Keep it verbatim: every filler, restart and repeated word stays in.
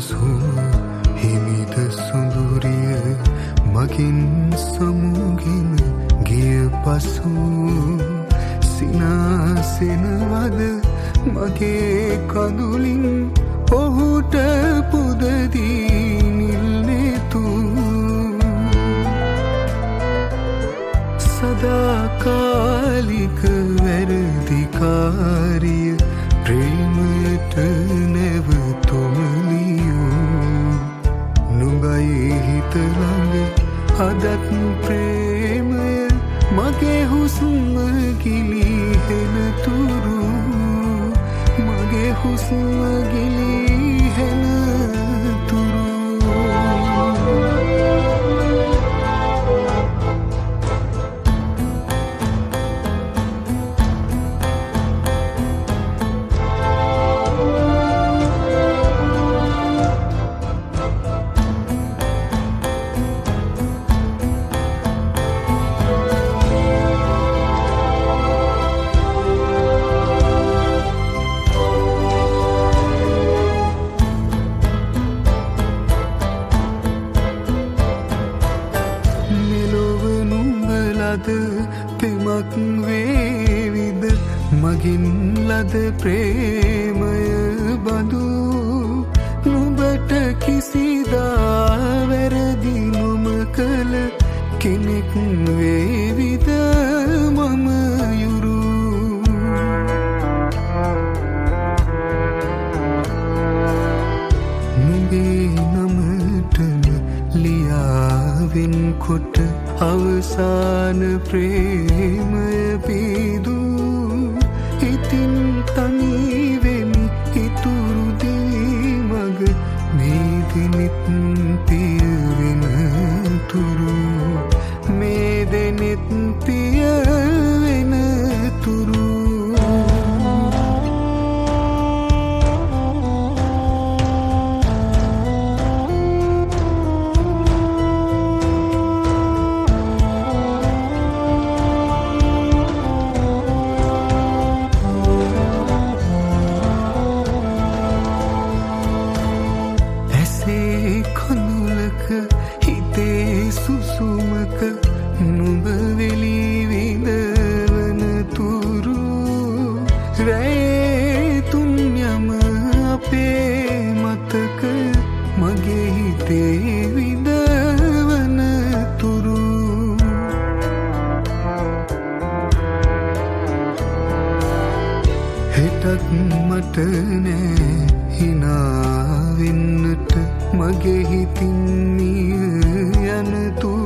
සුම හිමිද සුඳුරිය මගින් සමුගෙන ගිය පසු සිනාසෙනවද මගේ කඳුලින් ඔහුට පුදදී නිල්නෙතු සදාකාලික වැරදිකාරිය ප්‍රේමයට නැවතුමලියෝ නුඹයි හිත ළඟ අදත් ප්‍රේමය මගේ හුස්ම ගිලිහෙන තුරු මගේ හුස්ම ගිලිහෙන තුරු පෙමක් වේවිද මගින් ලද ප්‍රේමය බඳු නුඹට කිසිදා වැරදි නොම කළ කෙනෙක් වේවිද මම යුරු නුඹේ නමටම ලියාවෙන් කොට අවසාන ප්‍රේමය පිදු ඉතින් තනිවෙමි ඉතුරු දී මග මේ දෙනෙත් පියවෙන තුරු මේ දෙනෙත් පියවෙන තුරු හිතේ සුසුමක නුඹ වෙලි විඳවන තුරු රැයේ තුන්යම අපේ මතක මගේ හිතේ විඳවන තුරු හෙටත් මට නෑ හිනා වෙන්නට මගේ හිතින් යන තුරු